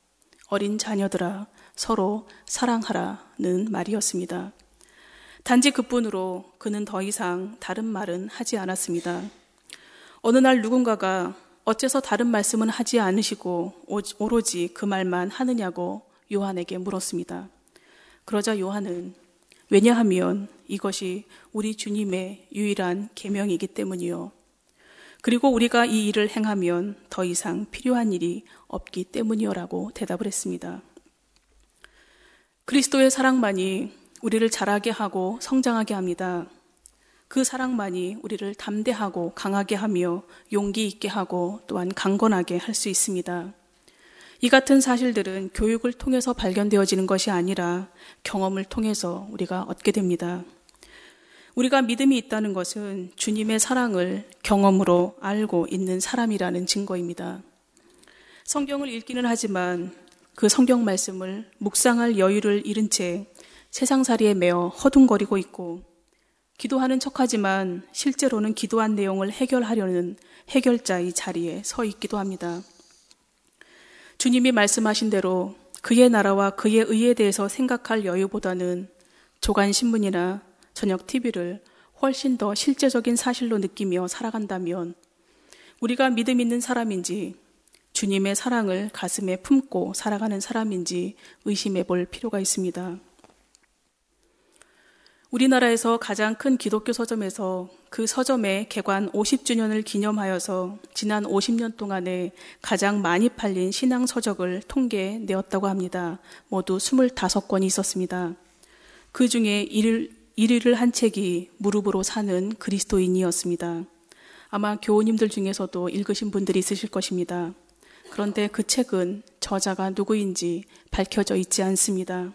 어린 자녀들아 서로 사랑하라는 말이었습니다. 단지 그뿐으로 그는 더 이상 다른 말은 하지 않았습니다. 어느 날 누군가가 어째서 다른 말씀은 하지 않으시고 오로지 그 말만 하느냐고 요한에게 물었습니다. 그러자 요한은 왜냐하면 이것이 우리 주님의 유일한 계명이기 때문이요. 그리고 우리가 이 일을 행하면 더 이상 필요한 일이 없기 때문이요라고 대답을 했습니다. 그리스도의 사랑만이 우리를 자라게 하고 성장하게 합니다. 그 사랑만이 우리를 담대하고 강하게 하며 용기 있게 하고 또한 강건하게 할 수 있습니다. 이 같은 사실들은 교육을 통해서 발견되어지는 것이 아니라 경험을 통해서 우리가 얻게 됩니다. 우리가 믿음이 있다는 것은 주님의 사랑을 경험으로 알고 있는 사람이라는 증거입니다. 성경을 읽기는 하지만 그 성경 말씀을 묵상할 여유를 잃은 채 세상살이에 매어 허둥거리고 있고 기도하는 척하지만 실제로는 기도한 내용을 해결하려는 해결자의 자리에 서 있기도 합니다. 주님이 말씀하신 대로 그의 나라와 그의 의에 대해서 생각할 여유보다는 조간신문이나 저녁 티비를 훨씬 더 실제적인 사실로 느끼며 살아간다면 우리가 믿음 있는 사람인지 주님의 사랑을 가슴에 품고 살아가는 사람인지 의심해 볼 필요가 있습니다. 우리나라에서 가장 큰 기독교 서점에서 그 서점의 개관 오십 주년을 기념하여서 지난 오십 년 동안에 가장 많이 팔린 신앙 서적을 통계해 내었다고 합니다. 모두 이십오 권이 있었습니다. 그 중에 일 위를 한 책이 무릎으로 사는 그리스도인이었습니다. 아마 교우님들 중에서도 읽으신 분들이 있으실 것입니다. 그런데 그 책은 저자가 누구인지 밝혀져 있지 않습니다.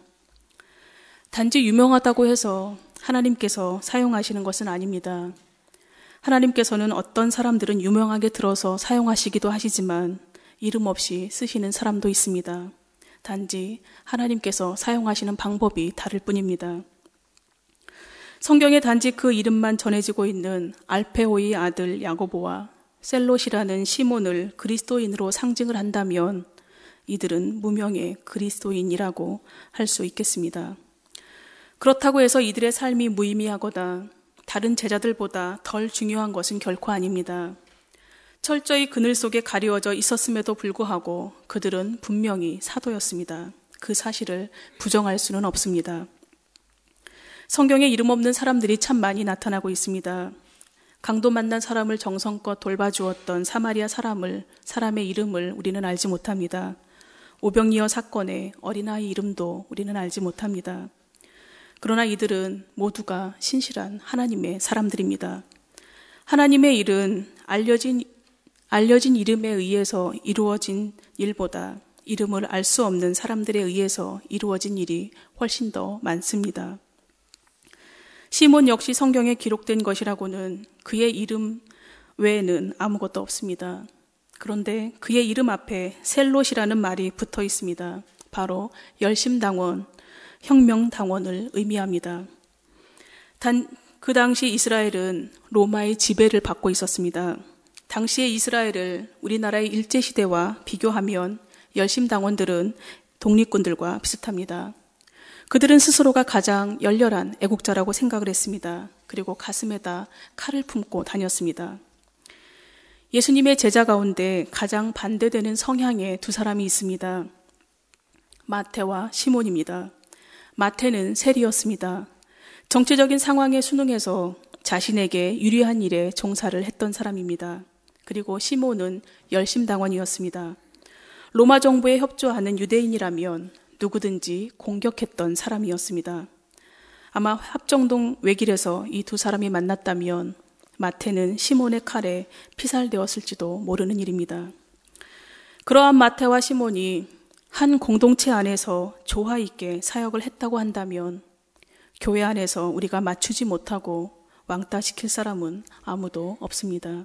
단지 유명하다고 해서 하나님께서 사용하시는 것은 아닙니다. 하나님께서는 어떤 사람들은 유명하게 들어서 사용하시기도 하시지만 이름 없이 쓰시는 사람도 있습니다. 단지 하나님께서 사용하시는 방법이 다를 뿐입니다. 성경에 단지 그 이름만 전해지고 있는 알페오의 아들 야고보와 셀롯이라는 시몬을 그리스도인으로 상징을 한다면 이들은 무명의 그리스도인이라고 할 수 있겠습니다. 그렇다고 해서 이들의 삶이 무의미하거나 다른 제자들보다 덜 중요한 것은 결코 아닙니다. 철저히 그늘 속에 가리워져 있었음에도 불구하고 그들은 분명히 사도였습니다. 그 사실을 부정할 수는 없습니다. 성경에 이름 없는 사람들이 참 많이 나타나고 있습니다. 강도 만난 사람을 정성껏 돌봐주었던 사마리아 사람을, 사람의 이름을 우리는 알지 못합니다. 오병이어 사건의 어린아이 이름도 우리는 알지 못합니다. 그러나 이들은 모두가 신실한 하나님의 사람들입니다. 하나님의 일은 알려진, 알려진 이름에 의해서 이루어진 일보다 이름을 알 수 없는 사람들에 의해서 이루어진 일이 훨씬 더 많습니다. 시몬 역시 성경에 기록된 것이라고는 그의 이름 외에는 아무것도 없습니다. 그런데 그의 이름 앞에 셀롯이라는 말이 붙어 있습니다. 바로 열심당원, 혁명당원을 의미합니다. 단, 그 당시 이스라엘은 로마의 지배를 받고 있었습니다. 당시의 이스라엘을 우리나라의 일제시대와 비교하면 열심당원들은 독립군들과 비슷합니다. 그들은 스스로가 가장 열렬한 애국자라고 생각을 했습니다. 그리고 가슴에다 칼을 품고 다녔습니다. 예수님의 제자 가운데 가장 반대되는 성향의 두 사람이 있습니다. 마태와 시몬입니다. 마태는 세리였습니다. 정치적인 상황에 순응해서 자신에게 유리한 일에 종사를 했던 사람입니다. 그리고 시몬은 열심당원이었습니다. 로마 정부에 협조하는 유대인이라면 누구든지 공격했던 사람이었습니다. 아마 합정동 외길에서 이 두 사람이 만났다면 마태는 시몬의 칼에 피살되었을지도 모르는 일입니다. 그러한 마태와 시몬이 한 공동체 안에서 조화 있게 사역을 했다고 한다면 교회 안에서 우리가 맞추지 못하고 왕따시킬 사람은 아무도 없습니다.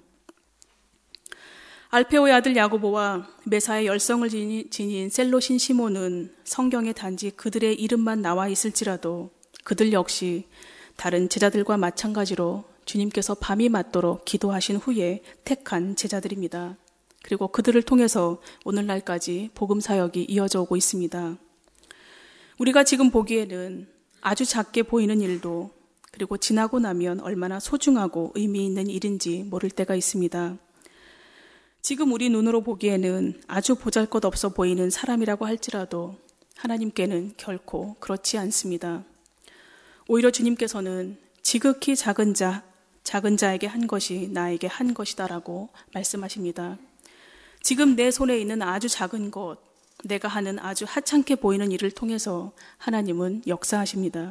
알페오의 아들 야고보와 메사의 열성을 지닌 셀롯인 시몬은 성경에 단지 그들의 이름만 나와 있을지라도 그들 역시 다른 제자들과 마찬가지로 주님께서 밤이 맞도록 기도하신 후에 택한 제자들입니다. 그리고 그들을 통해서 오늘날까지 복음 사역이 이어져 오고 있습니다. 우리가 지금 보기에는 아주 작게 보이는 일도 그리고 지나고 나면 얼마나 소중하고 의미 있는 일인지 모를 때가 있습니다. 지금 우리 눈으로 보기에는 아주 보잘것없어 보이는 사람이라고 할지라도 하나님께는 결코 그렇지 않습니다. 오히려 주님께서는 지극히 작은 자, 작은 자에게 한 것이 나에게 한 것이다라고 말씀하십니다. 지금 내 손에 있는 아주 작은 것, 내가 하는 아주 하찮게 보이는 일을 통해서 하나님은 역사하십니다.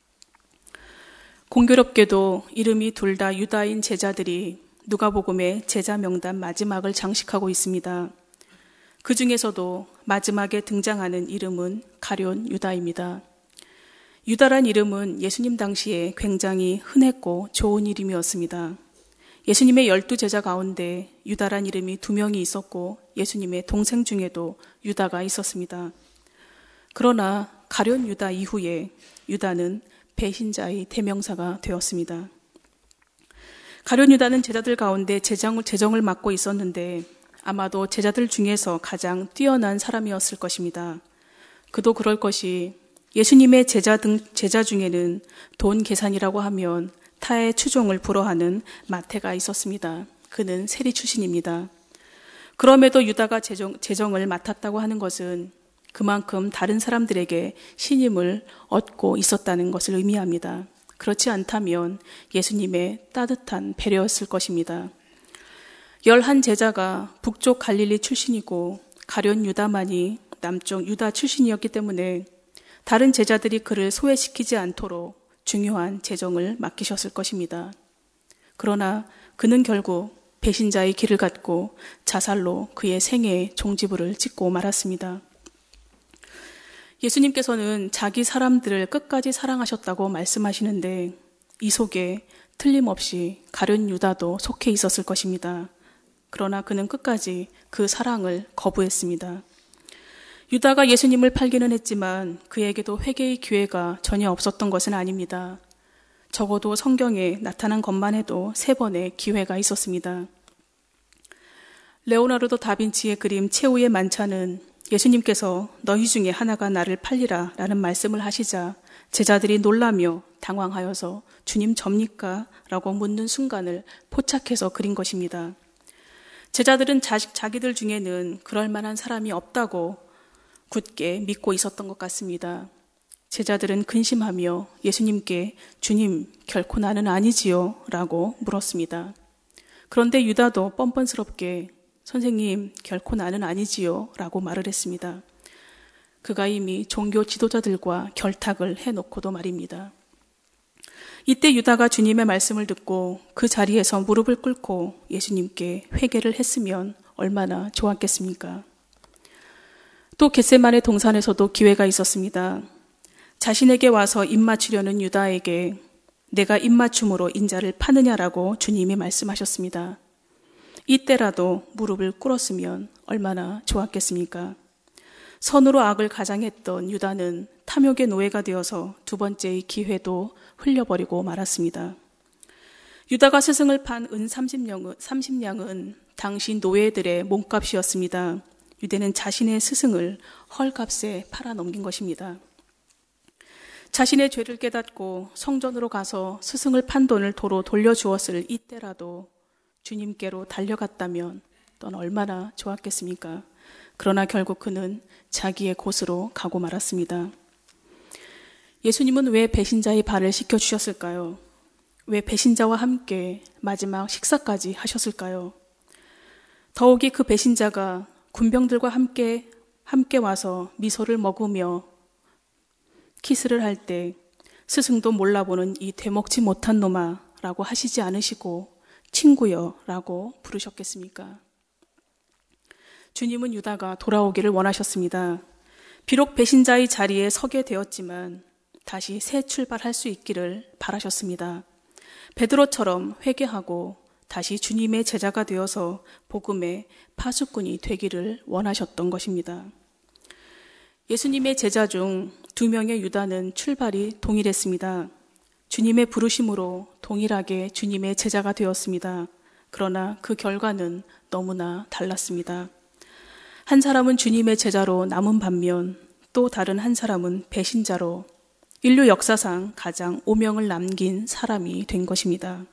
공교롭게도 이름이 둘 다 유다인 제자들이 누가복음의 제자 명단 마지막을 장식하고 있습니다. 그 중에서도 마지막에 등장하는 이름은 가룟 유다입니다. 유다란 이름은 예수님 당시에 굉장히 흔했고 좋은 이름이었습니다. 예수님의 열두 제자 가운데 유다란 이름이 두 명이 있었고 예수님의 동생 중에도 유다가 있었습니다. 그러나 가룟 유다 이후에 유다는 배신자의 대명사가 되었습니다. 가룟 유다는 제자들 가운데 재정을, 재정을 맡고 있었는데 아마도 제자들 중에서 가장 뛰어난 사람이었을 것입니다. 그도 그럴 것이 예수님의 제자 등 제자 중에는 돈 계산이라고 하면 타의 추종을 불허하는 마태가 있었습니다. 그는 세리 출신입니다. 그럼에도 유다가 재정, 재정을 맡았다고 하는 것은 그만큼 다른 사람들에게 신임을 얻고 있었다는 것을 의미합니다. 그렇지 않다면 예수님의 따뜻한 배려였을 것입니다. 열한 제자가 북쪽 갈릴리 출신이고 가룟 유다만이 남쪽 유다 출신이었기 때문에 다른 제자들이 그를 소외시키지 않도록 중요한 재정을 맡기셨을 것입니다. 그러나 그는 결국 배신자의 길을 갖고 자살로 그의 생애의 종지부를 찍고 말았습니다. 예수님께서는 자기 사람들을 끝까지 사랑하셨다고 말씀하시는데 이 속에 틀림없이 가룟 유다도 속해 있었을 것입니다. 그러나 그는 끝까지 그 사랑을 거부했습니다. 유다가 예수님을 팔기는 했지만 그에게도 회개의 기회가 전혀 없었던 것은 아닙니다. 적어도 성경에 나타난 것만 해도 세 번의 기회가 있었습니다. 레오나르도 다빈치의 그림 최후의 만찬은 예수님께서 너희 중에 하나가 나를 팔리라 라는 말씀을 하시자 제자들이 놀라며 당황하여서 주님 접니까? 라고 묻는 순간을 포착해서 그린 것입니다. 제자들은 자, 자기들 중에는 그럴 만한 사람이 없다고 굳게 믿고 있었던 것 같습니다. 제자들은 근심하며 예수님께 주님 결코 나는 아니지요 라고 물었습니다. 그런데 유다도 뻔뻔스럽게 선생님 결코 나는 아니지요 라고 말을 했습니다. 그가 이미 종교 지도자들과 결탁을 해놓고도 말입니다. 이때 유다가 주님의 말씀을 듣고 그 자리에서 무릎을 꿇고 예수님께 회개를 했으면 얼마나 좋았겠습니까? 또 겟세마네 동산에서도 기회가 있었습니다. 자신에게 와서 입맞추려는 유다에게 내가 입맞춤으로 인자를 파느냐라고 주님이 말씀하셨습니다. 이때라도 무릎을 꿇었으면 얼마나 좋았겠습니까? 선으로 악을 가장했던 유다는 탐욕의 노예가 되어서 두 번째의 기회도 흘려버리고 말았습니다. 유다가 스승을 판 은 삼십 냥은 당시 노예들의 몸값이었습니다. 유대는 자신의 스승을 헐값에 팔아넘긴 것입니다. 자신의 죄를 깨닫고 성전으로 가서 스승을 판 돈을 도로 돌려주었을 이때라도 주님께로 달려갔다면 넌 얼마나 좋았겠습니까? 그러나 결국 그는 자기의 곳으로 가고 말았습니다. 예수님은 왜 배신자의 발을 씻겨주셨을까요? 왜 배신자와 함께 마지막 식사까지 하셨을까요? 더욱이 그 배신자가 군병들과 함께, 함께 와서 미소를 머구며 키스를 할 때 스승도 몰라보는 이 되먹지 못한 놈아 라고 하시지 않으시고 친구여 라고 부르셨겠습니까? 주님은 유다가 돌아오기를 원하셨습니다. 비록 배신자의 자리에 서게 되었지만 다시 새 출발할 수 있기를 바라셨습니다. 베드로처럼 회개하고 다시 주님의 제자가 되어서 복음의 파수꾼이 되기를 원하셨던 것입니다. 예수님의 제자 중 두 명의 유다는 출발이 동일했습니다. 주님의 부르심으로 동일하게 주님의 제자가 되었습니다. 그러나 그 결과는 너무나 달랐습니다. 한 사람은 주님의 제자로 남은 반면 또 다른 한 사람은 배신자로 인류 역사상 가장 오명을 남긴 사람이 된 것입니다.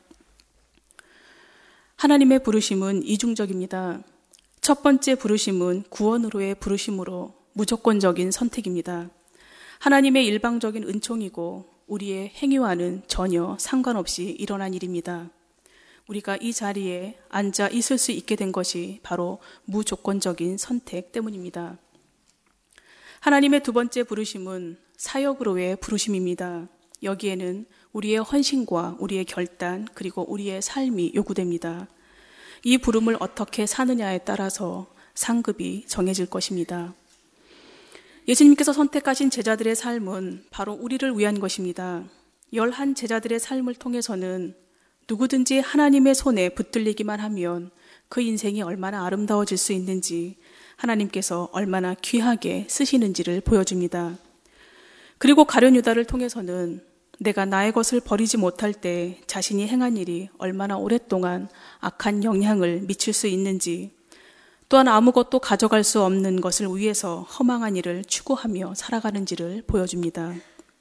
하나님의 부르심은 이중적입니다. 첫 번째 부르심은 구원으로의 부르심으로 무조건적인 선택입니다. 하나님의 일방적인 은총이고 우리의 행위와는 전혀 상관없이 일어난 일입니다. 우리가 이 자리에 앉아 있을 수 있게 된 것이 바로 무조건적인 선택 때문입니다. 하나님의 두 번째 부르심은 사역으로의 부르심입니다. 여기에는 우리의 헌신과 우리의 결단 그리고 우리의 삶이 요구됩니다. 이 부름을 어떻게 사느냐에 따라서 상급이 정해질 것입니다. 예수님께서 선택하신 제자들의 삶은 바로 우리를 위한 것입니다. 열한 제자들의 삶을 통해서는 누구든지 하나님의 손에 붙들리기만 하면 그 인생이 얼마나 아름다워질 수 있는지, 하나님께서 얼마나 귀하게 쓰시는지를 보여줍니다. 그리고 가룟 유다를 통해서는 내가 나의 것을 버리지 못할 때 자신이 행한 일이 얼마나 오랫동안 악한 영향을 미칠 수 있는지, 또한 아무것도 가져갈 수 없는 것을 위해서 허망한 일을 추구하며 살아가는지를 보여줍니다.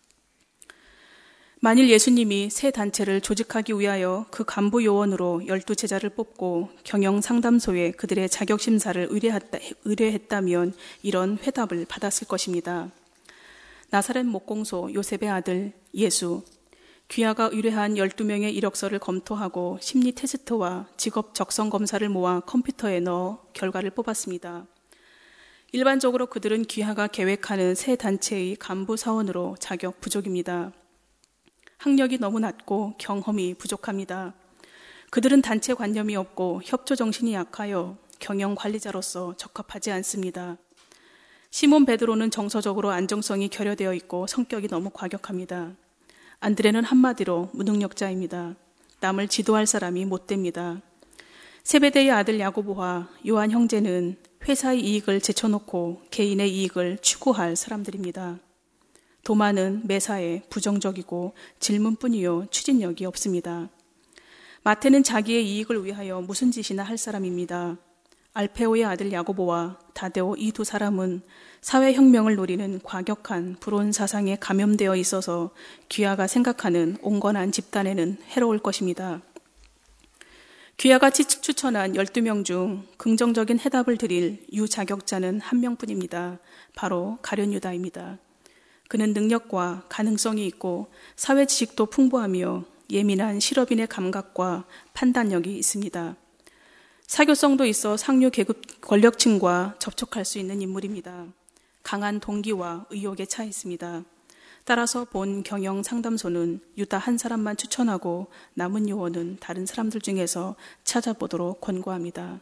만일 예수님이 새 단체를 조직하기 위하여 그 간부 요원으로 열두 제자를 뽑고 경영상담소에 그들의 자격심사를 의뢰했다, 의뢰했다면 이런 회답을 받았을 것입니다. 나사렛 목공소 요셉의 아들 예수, 귀하가 의뢰한 열두 명의 이력서를 검토하고 심리 테스트와 직업 적성 검사를 모아 컴퓨터에 넣어 결과를 뽑았습니다. 일반적으로 그들은 귀하가 계획하는 새 단체의 간부 사원으로 자격 부족입니다. 학력이 너무 낮고 경험이 부족합니다. 그들은 단체 관념이 없고 협조 정신이 약하여 경영 관리자로서 적합하지 않습니다. 시몬 베드로는 정서적으로 안정성이 결여되어 있고 성격이 너무 과격합니다. 안드레는 한마디로 무능력자입니다. 남을 지도할 사람이 못 됩니다. 세베대의 아들 야고보와 요한 형제는 회사의 이익을 제쳐놓고 개인의 이익을 추구할 사람들입니다. 도마는 매사에 부정적이고 질문뿐이요 추진력이 없습니다. 마태는 자기의 이익을 위하여 무슨 짓이나 할 사람입니다. 알페오의 아들 야고보와 다데오 이 두 사람은 사회혁명을 노리는 과격한 불온 사상에 감염되어 있어서 귀하가 생각하는 온건한 집단에는 해로울 것입니다. 귀하가 추천한 열두 명 중 긍정적인 해답을 드릴 유자격자는 한 명뿐입니다. 바로 가룟 유다입니다. 그는 능력과 가능성이 있고 사회 지식도 풍부하며 예민한 실업인의 감각과 판단력이 있습니다. 사교성도 있어 상류 계급 권력층과 접촉할 수 있는 인물입니다. 강한 동기와 의욕에 차 있습니다. 따라서 본 경영 상담소는 유다 한 사람만 추천하고 남은 요원은 다른 사람들 중에서 찾아보도록 권고합니다.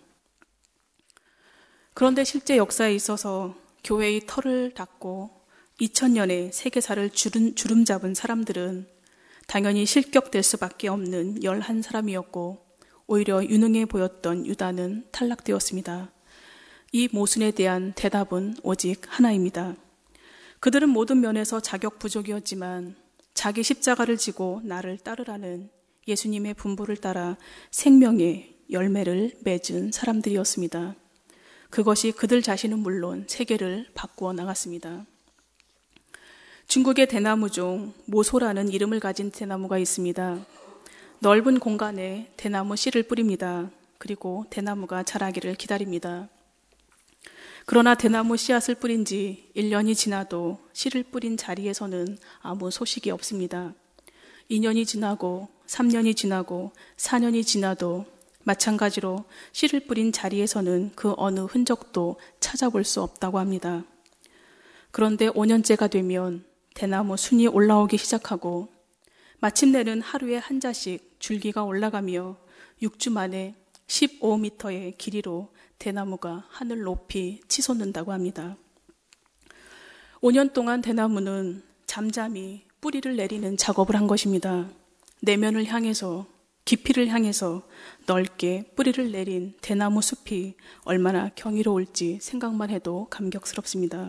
그런데 실제 역사에 있어서 교회의 털을 닦고 이천 년에 세계사를 주름, 주름 잡은 사람들은 당연히 실격될 수밖에 없는 열한 사람이었고 오히려 유능해 보였던 유다는 탈락되었습니다. 이 모순에 대한 대답은 오직 하나입니다. 그들은 모든 면에서 자격 부족이었지만 자기 십자가를 지고 나를 따르라는 예수님의 분부를 따라 생명의 열매를 맺은 사람들이었습니다. 그것이 그들 자신은 물론 세계를 바꾸어 나갔습니다. 중국의 대나무 중 모소라는 이름을 가진 대나무가 있습니다. 넓은 공간에 대나무 씨를 뿌립니다. 그리고 대나무가 자라기를 기다립니다. 그러나 대나무 씨앗을 뿌린 지 일 년이 지나도 씨를 뿌린 자리에서는 아무 소식이 없습니다. 이 년이 지나고 삼 년이 지나고 사 년이 지나도 마찬가지로 씨를 뿌린 자리에서는 그 어느 흔적도 찾아볼 수 없다고 합니다. 그런데 오 년째가 되면 대나무 순이 올라오기 시작하고 마침내는 하루에 한 자씩 줄기가 올라가며 육 주 만에 십오 미터의 길이로 대나무가 하늘 높이 치솟는다고 합니다. 오 년 동안 대나무는 잠잠히 뿌리를 내리는 작업을 한 것입니다. 내면을 향해서, 깊이를 향해서 넓게 뿌리를 내린 대나무 숲이 얼마나 경이로울지 생각만 해도 감격스럽습니다.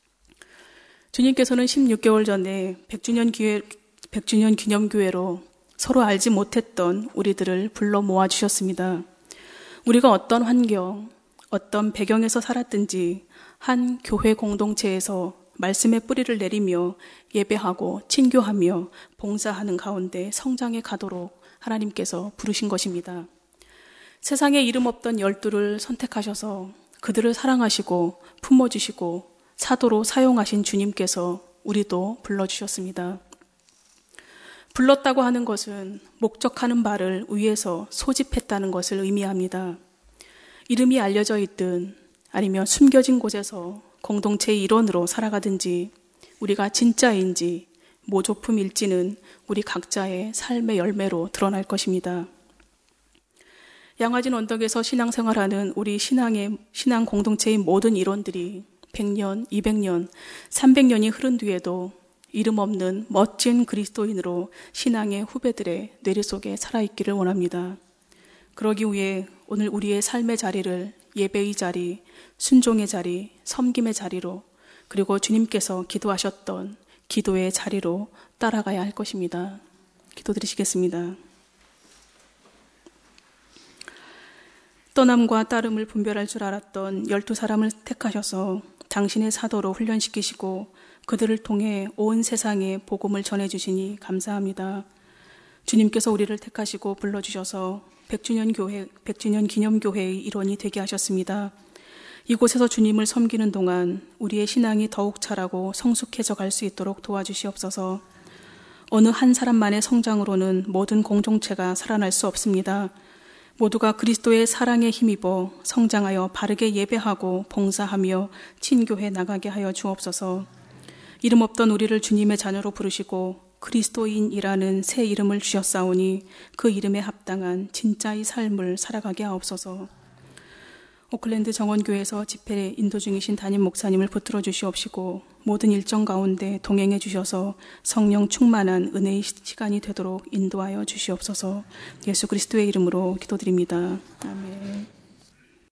주님께서는 십육 개월 전에 백 주년 기회, 백 주년 기념교회로 서로 알지 못했던 우리들을 불러 모아주셨습니다. 우리가 어떤 환경, 어떤 배경에서 살았든지 한 교회 공동체에서 말씀의 뿌리를 내리며 예배하고 친교하며 봉사하는 가운데 성장해 가도록 하나님께서 부르신 것입니다. 세상에 이름 없던 열두를 선택하셔서 그들을 사랑하시고 품어주시고 사도로 사용하신 주님께서 우리도 불러주셨습니다. 불렀다고 하는 것은 목적하는 바를 위해서 소집했다는 것을 의미합니다. 이름이 알려져 있든 아니면 숨겨진 곳에서 공동체의 일원으로 살아가든지 우리가 진짜인지 모조품일지는 우리 각자의 삶의 열매로 드러날 것입니다. 양화진 언덕에서 신앙생활하는 우리 신앙의, 신앙 공동체의 모든 일원들이 백 년, 이백 년, 삼백 년이 흐른 뒤에도 이름 없는 멋진 그리스도인으로 신앙의 후배들의 뇌리 속에 살아있기를 원합니다. 그러기 위해 오늘 우리의 삶의 자리를 예배의 자리, 순종의 자리, 섬김의 자리로 그리고 주님께서 기도하셨던 기도의 자리로 따라가야 할 것입니다. 기도드리시겠습니다. 떠남과 따름을 분별할 줄 알았던 열두 사람을 택하셔서 당신의 사도로 훈련시키시고 그들을 통해 온 세상에 복음을 전해주시니 감사합니다. 주님께서 우리를 택하시고 불러주셔서 백 주년 교회, 백 주년 기념교회의 일원이 되게 하셨습니다. 이곳에서 주님을 섬기는 동안 우리의 신앙이 더욱 자라고 성숙해져 갈 수 있도록 도와주시옵소서. 어느 한 사람만의 성장으로는 모든 공동체가 살아날 수 없습니다. 모두가 그리스도의 사랑에 힘입어 성장하여 바르게 예배하고 봉사하며 친교해 나가게 하여 주옵소서. 이름 없던 우리를 주님의 자녀로 부르시고 그리스도인이라는 새 이름을 주셨사오니 그 이름에 합당한 진짜의 삶을 살아가게 하옵소서. 오클랜드 정원교회에서 집회 인도 중이신 담임 목사님을 붙들어 주시옵시고 모든 일정 가운데 동행해 주셔서 성령 충만한 은혜의 시간이 되도록 인도하여 주시옵소서. 예수 그리스도의 이름으로 기도드립니다. 아멘.